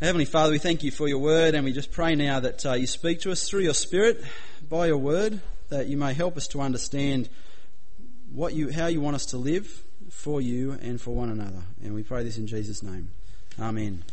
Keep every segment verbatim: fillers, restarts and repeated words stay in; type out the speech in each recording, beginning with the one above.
Heavenly Father, we thank you for your word, and we just pray now that uh, you speak to us through your Spirit by your word, that you may help us to understand what you, how you want us to live for you and for one another. And we pray this in Jesus' name. Amen.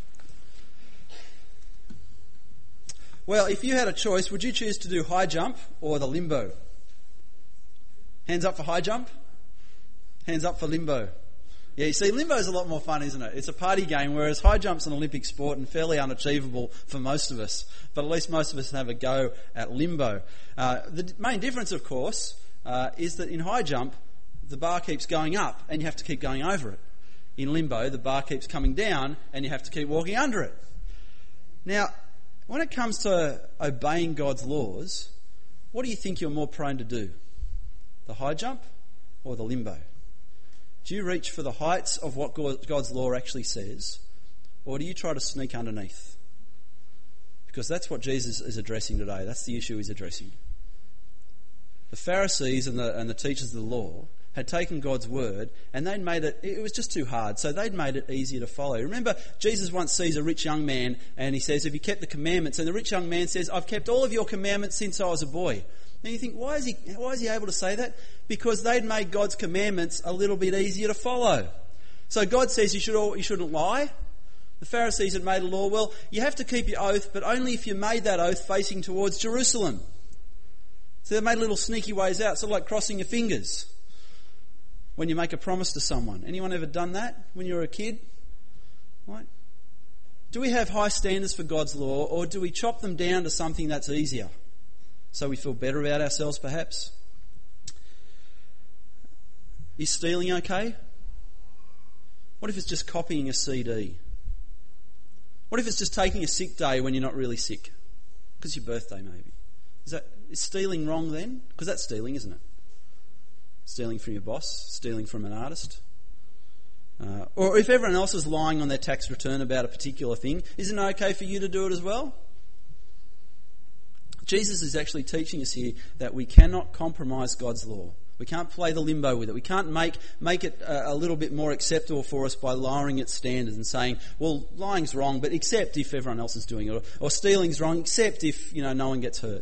Well, if you had a choice, would you choose to do high jump or the limbo? Hands up for high jump. Hands up for limbo. Yeah, you see, limbo is a lot more fun, isn't it? It's a party game, whereas high jump's an Olympic sport and fairly unachievable for most of us. But at least most of us have a go at limbo. Uh, the main difference, of course, uh, is that in high jump, the bar keeps going up and you have to keep going over it. In limbo, the bar keeps coming down and you have to keep walking under it. Now, when it comes to obeying God's laws, what do you think you're more prone to do? The high jump or the limbo? Do you reach for the heights of what God's law actually says, or do you try to sneak underneath? Because that's what Jesus is addressing today. That's the issue he's addressing. The Pharisees and the, and the teachers of the law had taken God's word and they'd made it, it was just too hard, so they'd made it easier to follow. Remember, Jesus once sees a rich young man and he says, have you kept the commandments? And the rich young man says, I've kept all of your commandments since I was a boy. And you think, why is he why is he able to say that? Because they'd made God's commandments a little bit easier to follow. So God says you should all, you shouldn't lie. The Pharisees had made a law, well, you have to keep your oath, but only if you made that oath facing towards Jerusalem. So they made little sneaky ways out, sort of like crossing your fingers when you make a promise to someone. Anyone ever done that when you were a kid? Right? Do we have high standards for God's law, or do we chop them down to something that's easier? So we feel better about ourselves, perhaps? Is stealing okay? What if it's just copying a C D? What if it's just taking a sick day when you're not really sick? Because your birthday, maybe. Is that is stealing wrong then? Because that's stealing, isn't it? Stealing from your boss, stealing from an artist. Uh, or if everyone else is lying on their tax return about a particular thing, isn't it okay for you to do it as well? Jesus is actually teaching us here that we cannot compromise God's law. We can't play the limbo with it. We can't make make it a, a little bit more acceptable for us by lowering its standards and saying, well, lying's wrong, but except if everyone else is doing it. Or, or stealing's wrong, except if, you know, no one gets hurt.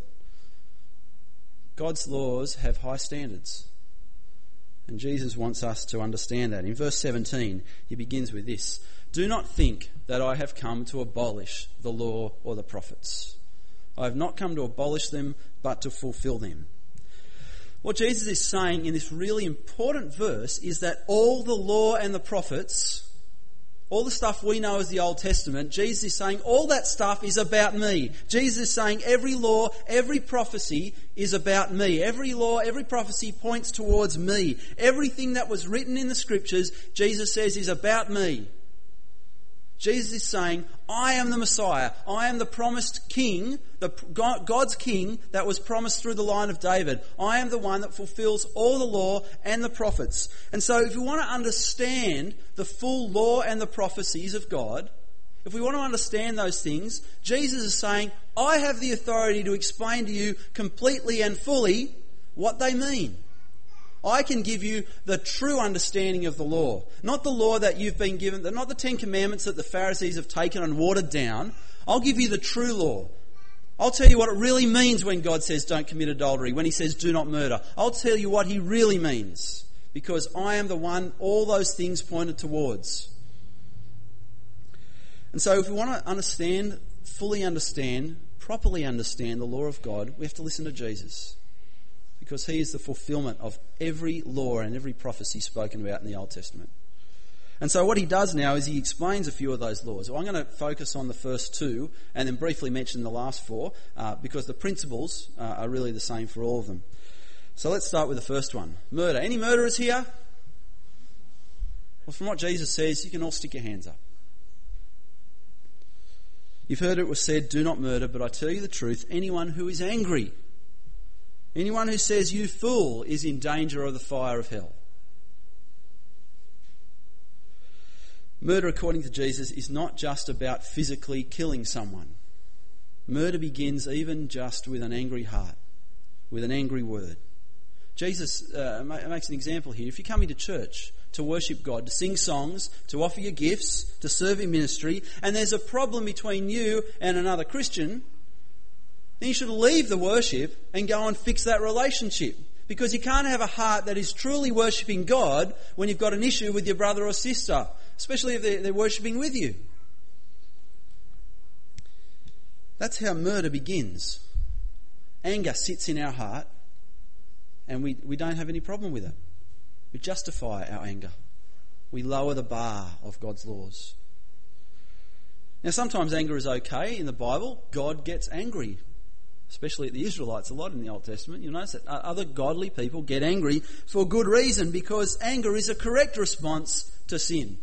God's laws have high standards. And Jesus wants us to understand that. In verse seventeen, he begins with this. Do not think that I have come to abolish the law or the prophets. I have not come to abolish them, but to fulfill them. What Jesus is saying in this really important verse is that all the law and the prophets, all the stuff we know as the Old Testament, Jesus is saying all that stuff is about me. Jesus is saying every law, every prophecy is about me. Every law, every prophecy points towards me. Everything that was written in the Scriptures, Jesus says, is about me. Jesus is saying, I am the Messiah. I am the promised king, the God's king that was promised through the line of David. I am the one that fulfills all the law and the prophets. And so if we want to understand the full law and the prophecies of God, if we want to understand those things, Jesus is saying, I have the authority to explain to you completely and fully what they mean. I can give you the true understanding of the law. Not the law that you've been given, not the Ten Commandments that the Pharisees have taken and watered down. I'll give you the true law. I'll tell you what it really means when God says don't commit adultery, when he says do not murder. I'll tell you what he really means, because I am the one all those things pointed towards. And so if we want to understand, fully understand, properly understand the law of God, we have to listen to Jesus. Because he is the fulfillment of every law and every prophecy spoken about in the Old Testament. And so what he does now is he explains a few of those laws. Well, I'm going to focus on the first two and then briefly mention the last four, uh, because the principles uh, are really the same for all of them. So let's start with the first one. Murder. Any murderers here? Well, from what Jesus says, you can all stick your hands up. You've heard it was said, do not murder, but I tell you the truth, anyone who is angry, anyone who says, you fool, is in danger of the fire of hell. Murder, according to Jesus, is not just about physically killing someone. Murder begins even just with an angry heart, with an angry word. Jesus uh, makes an example here. If you come into church to worship God, to sing songs, to offer your gifts, to serve in ministry, and there's a problem between you and another Christian, then you should leave the worship and go and fix that relationship. Because you can't have a heart that is truly worshipping God when you've got an issue with your brother or sister, especially if they're, they're worshipping with you. That's how murder begins. Anger sits in our heart and we, we don't have any problem with it. We justify our anger. We lower the bar of God's laws. Now sometimes anger is okay in the Bible. God gets angry, especially at the Israelites a lot in the Old Testament. You'll notice that other godly people get angry for good reason, because anger is a correct response to sin.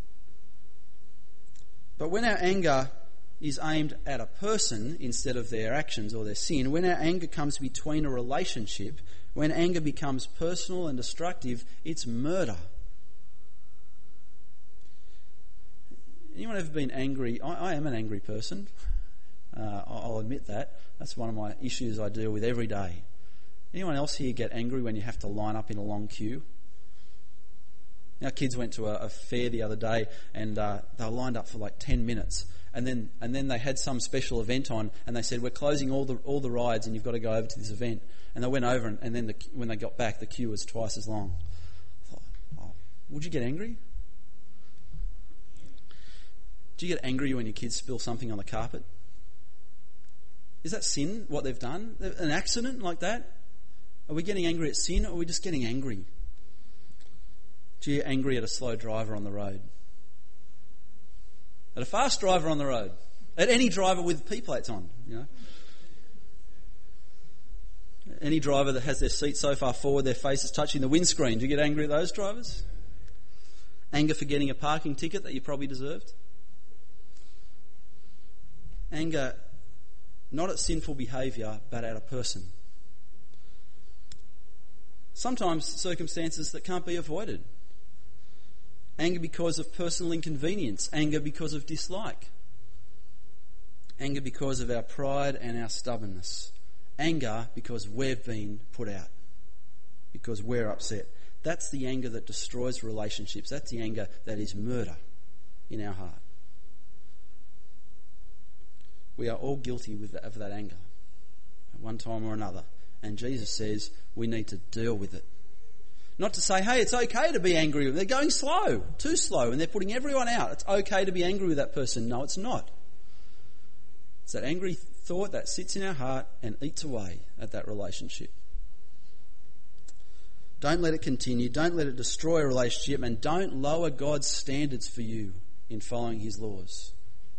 But when our anger is aimed at a person instead of their actions or their sin, when our anger comes between a relationship, when anger becomes personal and destructive, it's murder. Anyone ever been angry? I, I am an angry person. Uh, I'll admit that. That's one of my issues I deal with every day. Anyone else here get angry when you have to line up in a long queue? Our kids went to a, a fair the other day, and uh, they were lined up for like ten minutes. And then and then they had some special event on, and they said, we're closing all the all the rides and you've got to go over to this event. And they went over, and, and then the, when they got back, the queue was twice as long. I thought, oh, would you get angry? Do you get angry when your kids spill something on the carpet? Is that sin, what they've done? An accident like that? Are we getting angry at sin, or are we just getting angry? Do you get angry at a slow driver on the road? At a fast driver on the road? At any driver with P plates on, you know? Any driver that has their seat so far forward their face is touching the windscreen. Do you get angry at those drivers? Anger for getting a parking ticket that you probably deserved? Anger not at sinful behaviour, but at a person. Sometimes circumstances that can't be avoided. Anger because of personal inconvenience. Anger because of dislike. Anger because of our pride and our stubbornness. Anger because we've been put out. Because we're upset. That's the anger that destroys relationships. That's the anger that is murder in our heart. We are all guilty with that, of that anger at one time or another. And Jesus says we need to deal with it. Not to say, hey, it's okay to be angry with them. They're going slow, too slow, and they're putting everyone out. It's okay to be angry with that person. No, it's not. It's that angry thought that sits in our heart and eats away at that relationship. Don't let it continue. Don't let it destroy a relationship, and don't lower God's standards for you in following his laws.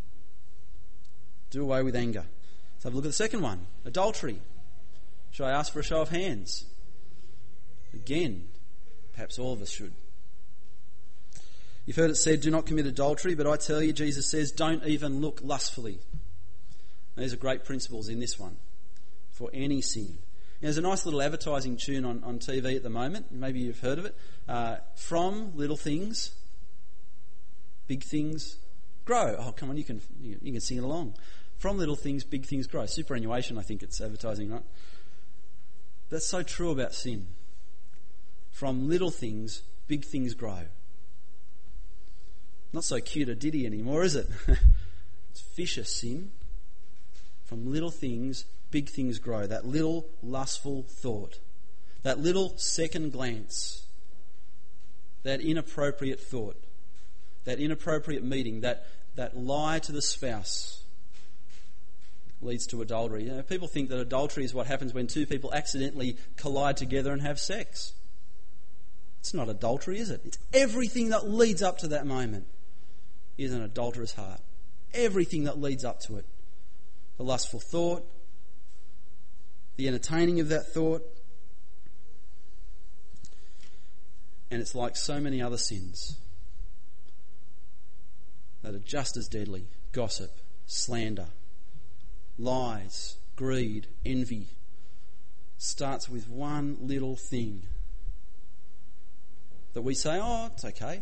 Do away with anger. Let's have a look at the second one. Adultery. Should I ask for a show of hands? Again, perhaps all of us should. You've heard it said, do not commit adultery, but I tell you, Jesus says, don't even look lustfully. These are great principles in this one for any sin. There's a nice little advertising tune on, on T V at the moment. Maybe you've heard of it. Uh, from little things, big things grow. Oh, come on, you can you, you can sing it along. From little things, big things grow. Superannuation, I think it's advertising, right? That's so true about sin. From little things, big things grow. Not so cute a ditty anymore, is it? It's vicious sin. From little things, big things grow. That little lustful thought. That little second glance. That inappropriate thought. That inappropriate meeting. That, that lie to the spouse leads to adultery. You know, people think that adultery is what happens when two people accidentally collide together and have sex. It's not adultery, is it? It's everything that leads up to that moment is an adulterous heart. Everything that leads up to it. The lustful thought, the entertaining of that thought, and it's like so many other sins that are just as deadly. Gossip, slander, lies, greed, envy. Starts with one little thing that we say, oh, it's okay.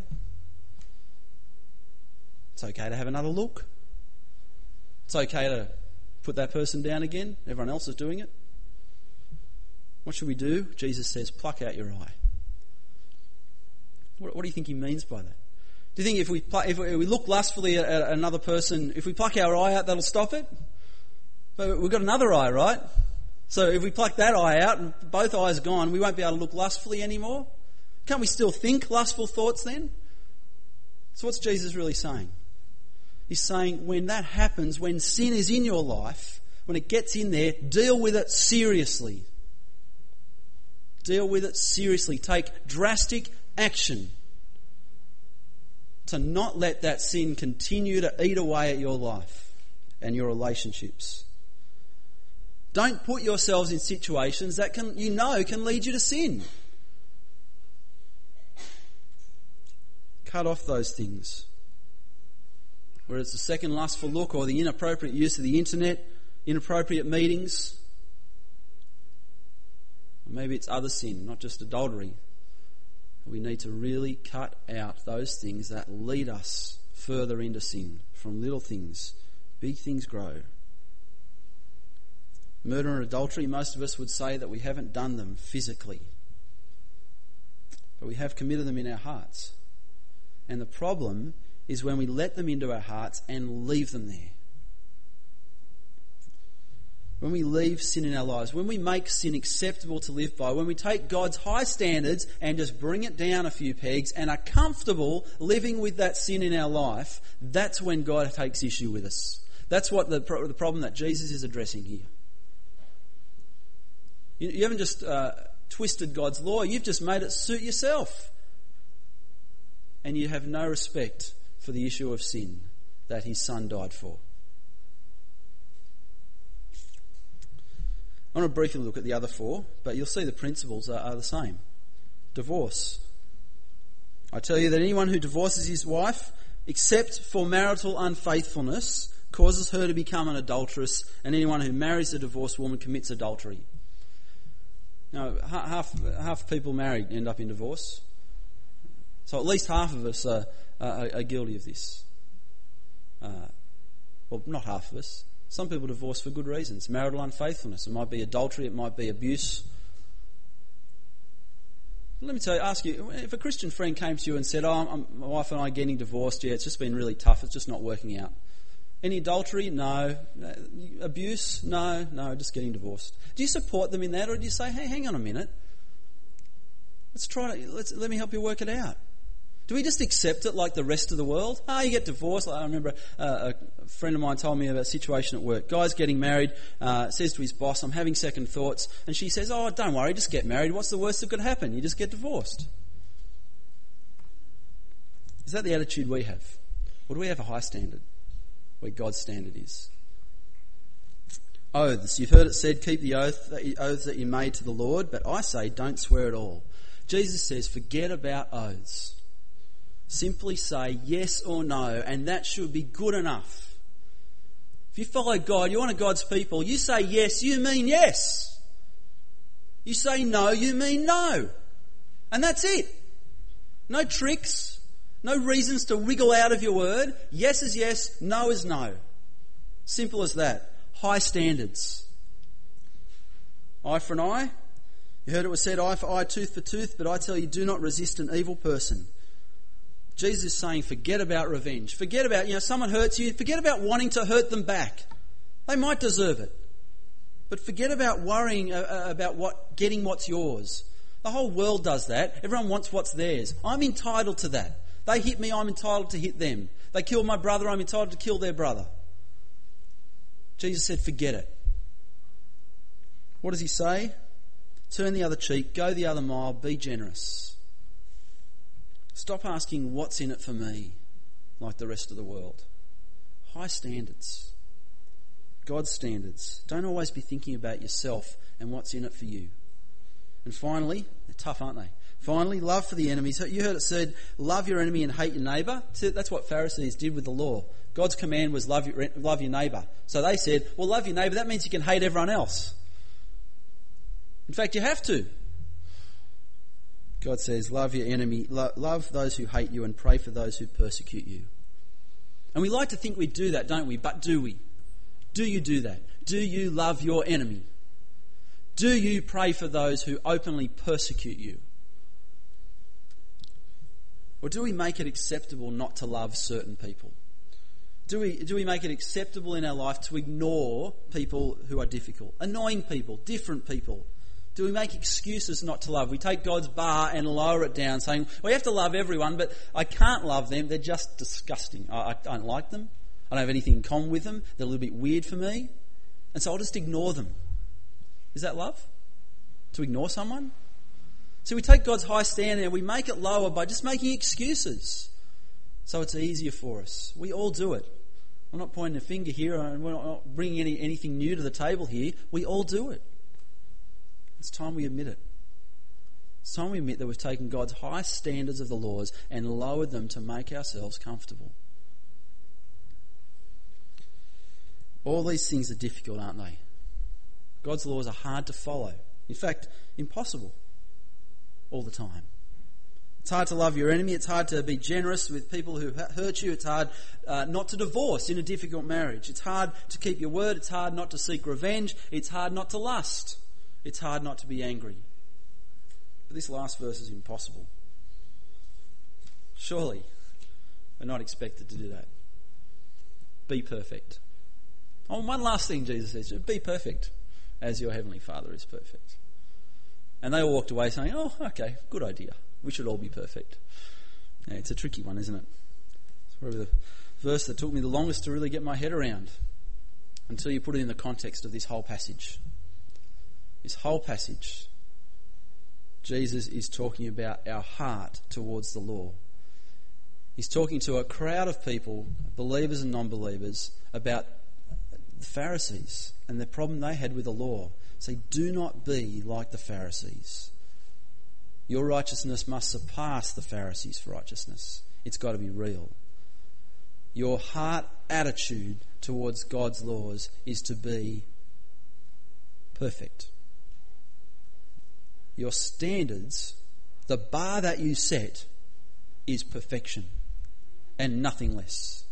It's okay to have another look. It's okay to put that person down again. Everyone else is doing it. What should we do? Jesus says, pluck out your eye. What, what do you think he means by that? Do you think if we pl- if we look lustfully at, at another person, if we pluck our eye out, that'll stop it? But we've got another eye, right? So if we pluck that eye out and both eyes are gone, we won't be able to look lustfully anymore. Can't we still think lustful thoughts then? So what's Jesus really saying? He's saying when that happens, when sin is in your life, when it gets in there, deal with it seriously. Deal with it seriously. Take drastic action to not let that sin continue to eat away at your life and your relationships. Don't put yourselves in situations that can, you know can lead you to sin. Cut off those things. Whether it's the second lustful look or the inappropriate use of the internet, inappropriate meetings. Or maybe it's other sin, not just adultery. We need to really cut out those things that lead us further into sin. From little things, big things grow. Murder and adultery, most of us would say that we haven't done them physically. But we have committed them in our hearts. And the problem is when we let them into our hearts and leave them there. When we leave sin in our lives, when we make sin acceptable to live by, when we take God's high standards and just bring it down a few pegs and are comfortable living with that sin in our life, that's when God takes issue with us. That's what the, the problem that Jesus is addressing here. You, you haven't just uh, twisted God's law, you've just made it suit yourself. And you have no respect for the issue of sin that his son died for. I want to briefly look at the other four, but you'll see the principles are, are the same. Divorce. I tell you that anyone who divorces his wife, except for marital unfaithfulness, causes her to become an adulteress, and anyone who marries a divorced woman commits adultery. Now, half half people married end up in divorce. So at least half of us are, are, are guilty of this. Uh, well, not half of us. Some people divorce for good reasons. Marital unfaithfulness. It might be adultery. It might be abuse. Let me tell you, ask you, if a Christian friend came to you and said, oh, I'm, my wife and I are getting divorced, yeah, it's just been really tough, it's just not working out. Any adultery? No. Abuse? No, no, just getting divorced. Do you support them in that, or do you say, hey, hang on a minute, let's try to, let's, let me help you work it out? Do we just accept it like the rest of the world? Ah, oh, you get divorced. I remember uh, a friend of mine told me about a situation at work. Guy's getting married, uh, says to his boss, I'm having second thoughts. And she says, oh, don't worry, just get married. What's the worst that could happen? You just get divorced. Is that the attitude we have? Or do we have a high standard where God's standard is? Oaths. You've heard it said, keep the oath, the oaths that you made to the Lord, but I say, don't swear at all. Jesus says, forget about oaths. Simply say yes or no, and that should be good enough. If you follow God, you're one of God's people, you say yes, you mean yes. You say no, you mean no. And that's it. No tricks, no reasons to wriggle out of your word. Yes is yes, no is no. Simple as that. High standards. Eye for an eye. You heard it was said, eye for eye, tooth for tooth, but I tell you, do not resist an evil person. Jesus is saying, forget about revenge. Forget about, you know, someone hurts you. Forget about wanting to hurt them back. They might deserve it. But forget about worrying uh, about what getting what's yours. The whole world does that. Everyone wants what's theirs. I'm entitled to that. They hit me, I'm entitled to hit them. They kill my brother, I'm entitled to kill their brother. Jesus said, forget it. What does he say? Turn the other cheek, go the other mile, be generous. Stop asking what's in it for me like the rest of the world. High standards. God's standards. Don't always be thinking about yourself and what's in it for you. And finally, they're tough, aren't they? Finally, love for the enemies. You heard it said, love your enemy and hate your neighbour. That's what Pharisees did with the law. God's command was love your, love your neighbour. So they said, well, love your neighbour, that means you can hate everyone else. In fact, you have to. God says, love your enemy, lo- love those who hate you and pray for those who persecute you. And we like to think we do that, don't we? But do we? Do you do that? Do you love your enemy? Do you pray for those who openly persecute you? Or do we make it acceptable not to love certain people? Do we, do we make it acceptable in our life to ignore people who are difficult? Annoying people, different people. Do we make excuses not to love? We take God's bar and lower it down, saying, well, you have to love everyone, but I can't love them. They're just disgusting. I, I don't like them. I don't have anything in common with them. They're a little bit weird for me. And so I'll just ignore them. Is that love? To ignore someone? So we take God's high standard and we make it lower by just making excuses. So it's easier for us. We all do it. I'm not pointing a finger here, and we're not bringing any, anything new to the table here. We all do it. It's time we admit it. It's time we admit that we've taken God's high standards of the laws and lowered them to make ourselves comfortable. All these things are difficult, aren't they? God's laws are hard to follow. In fact, impossible all the time. It's hard to love your enemy. It's hard to be generous with people who hurt you. It's hard uh, not to divorce in a difficult marriage. It's hard to keep your word. It's hard not to seek revenge. It's hard not to lust. It's hard not to be angry. But this last verse is impossible. Surely we're not expected to do that. Be perfect. Oh, one last thing Jesus says, be perfect as your heavenly Father is perfect. And they all walked away saying, oh, okay, good idea. We should all be perfect. Yeah, it's a tricky one, isn't it? It's probably the verse that took me the longest to really get my head around until you put it in the context of this whole passage. This whole passage, Jesus is talking about our heart towards the law. He's talking to a crowd of people, believers and non-believers, about the Pharisees and the problem they had with the law. Say, do not be like the Pharisees. Your righteousness must surpass the Pharisees' righteousness. It's got to be real. Your heart attitude towards God's laws is to be perfect. Your standards, the bar that you set, is perfection and nothing less.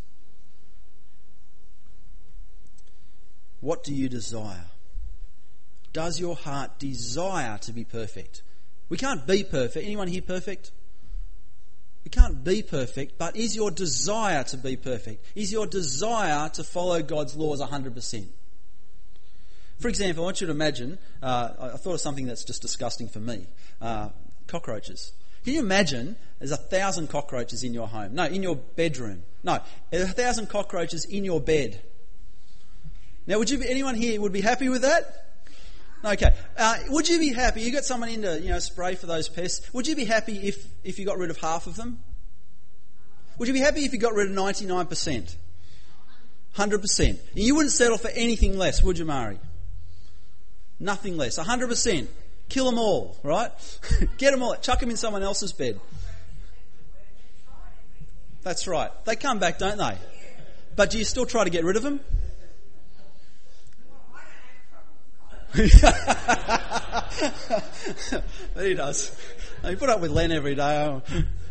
What do you desire? Does your heart desire to be perfect? We can't be perfect. Anyone here perfect? We can't be perfect, but is your desire to be perfect? Is your desire to follow God's laws one hundred percent? For example, I want you to imagine, uh, I thought of something that's just disgusting for me. Uh, cockroaches. Can you imagine there's a thousand cockroaches in your home? No, in your bedroom. No, there's a thousand cockroaches in your bed. Now, would you be, anyone here would be happy with that? Okay. Uh, would you be happy? You got someone in to, you know, spray for those pests. Would you be happy if, if you got rid of half of them? Would you be happy if you got rid of ninety-nine percent? one hundred percent. And you wouldn't settle for anything less, would you, Mari? Nothing less. one hundred percent. Kill them all, right? Get them all. Chuck them in someone else's bed. That's right. They come back, don't they? But do you still try to get rid of them? He does. You put up with Len every day.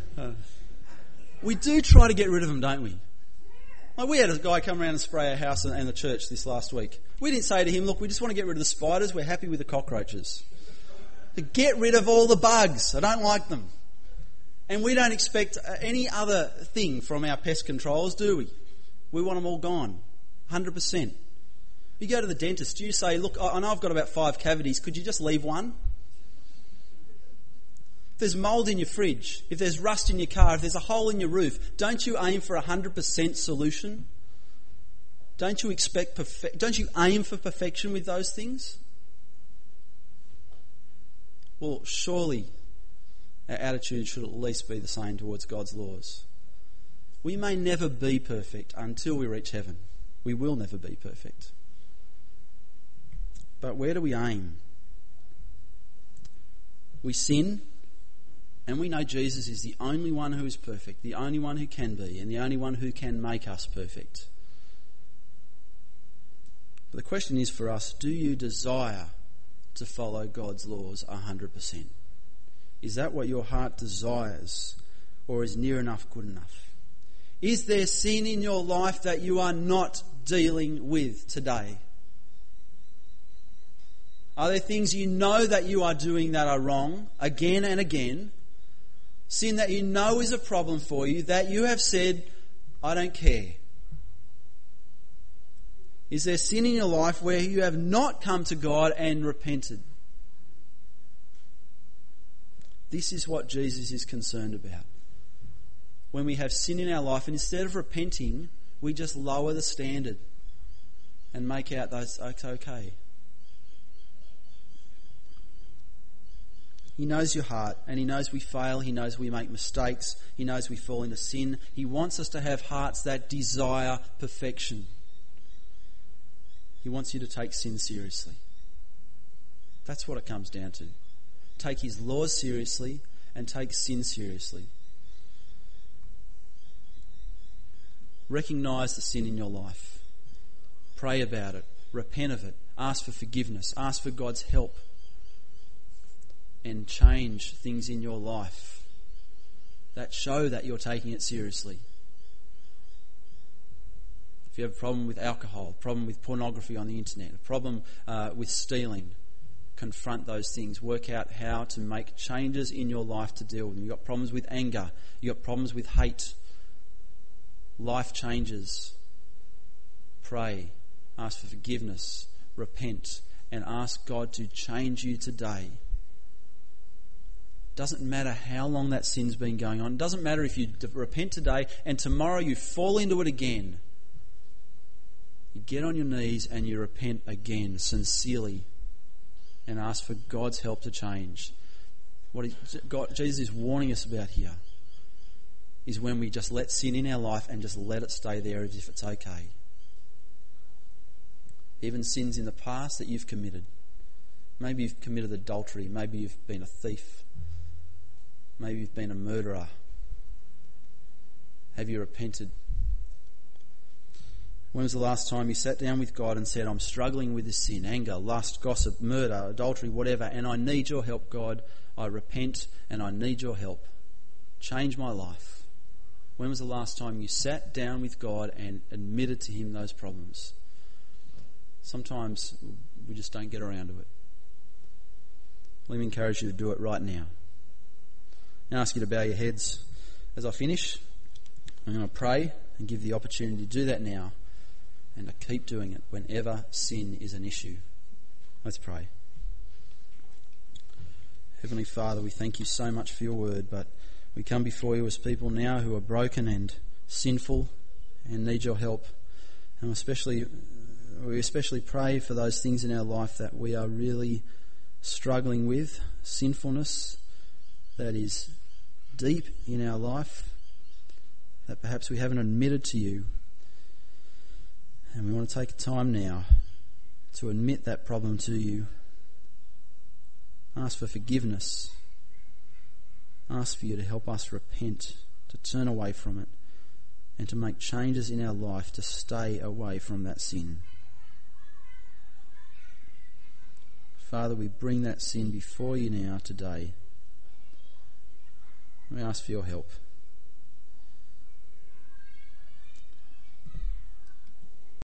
We do try to get rid of them, don't we? Like we had a guy come around and spray our house and the church this last week. We didn't say to him, look, we just want to get rid of the spiders. We're happy with the cockroaches. To get rid of all the bugs. I don't like them. And we don't expect any other thing from our pest controllers, do we? We want them all gone. one hundred percent. You go to the dentist, do you say, look, I know I've got about five cavities, could you just leave one? If there's mould in your fridge, if there's rust in your car, if there's a hole in your roof, don't you aim for a one hundred percent solution? Don't you expect perfe- don't you aim for perfection with those things? Well, surely our attitude should at least be the same towards God's laws. We may never be perfect until we reach heaven. We will never be perfect. But where do we aim? We sin, and we know Jesus is the only one who is perfect, the only one who can be, and the only one who can make us perfect. But the question is for us, do you desire to follow God's laws one hundred percent? Is that what your heart desires, or is near enough good enough? Is there sin in your life that you are not dealing with today? Are there things you know that you are doing that are wrong again and again, Sin that you know is a problem for you, that you have said, I don't care. Is there sin in your life where you have not come to God and repented? This is what Jesus is concerned about. When we have sin in our life, and instead of repenting, we just lower the standard and make out that it's okay. He knows your heart, and He knows we fail, He knows we make mistakes, He knows we fall into sin. He wants us to have hearts that desire perfection. He wants you to take sin seriously. That's what it comes down to. Take His laws seriously and take sin seriously. Recognise the sin in your life. Pray about it. Repent of it. Ask for forgiveness. Ask for God's help. And change things in your life that show that you're taking it seriously. If you have a problem with alcohol, a problem with pornography on the internet, a problem uh, with stealing, confront those things. Work out how to make changes in your life to deal with them. You've got problems with anger. You've got problems with hate. Life changes. Pray. Ask for forgiveness. Repent. And ask God to change you today. Doesn't matter how long that sin's been going on. It doesn't matter if you repent today and tomorrow you fall into it again. You get on your knees and you repent again sincerely and ask for God's help to change. What he, God, Jesus is warning us about here is when we just let sin in our life and just let it stay there as if it's okay. Even sins in the past that you've committed. Maybe you've committed adultery. Maybe you've been a thief. Maybe you've been a murderer. Have you repented? When was the last time you sat down with God and said, I'm struggling with this sin, anger, lust, gossip, murder, adultery, whatever, and I need your help, God. I repent and I need your help. Change my life. When was the last time you sat down with God and admitted to Him those problems? Sometimes we just don't get around to it. Let me encourage you to do it right now. I ask you to bow your heads as I finish. I'm going to pray and give the opportunity to do that now and to keep doing it whenever sin is an issue. Let's pray. Heavenly Father, we thank you so much for your word, but we come before you as people now who are broken and sinful and need your help. And especially, we especially pray for those things in our life that we are really struggling with, sinfulness that is deep in our life, that perhaps we haven't admitted to you. And we want to take time now to admit that problem to you. Ask for forgiveness. Ask for you to help us repent, to turn away from it, and to make changes in our life to stay away from that sin. Father, we bring that sin before you now today. We ask for your help.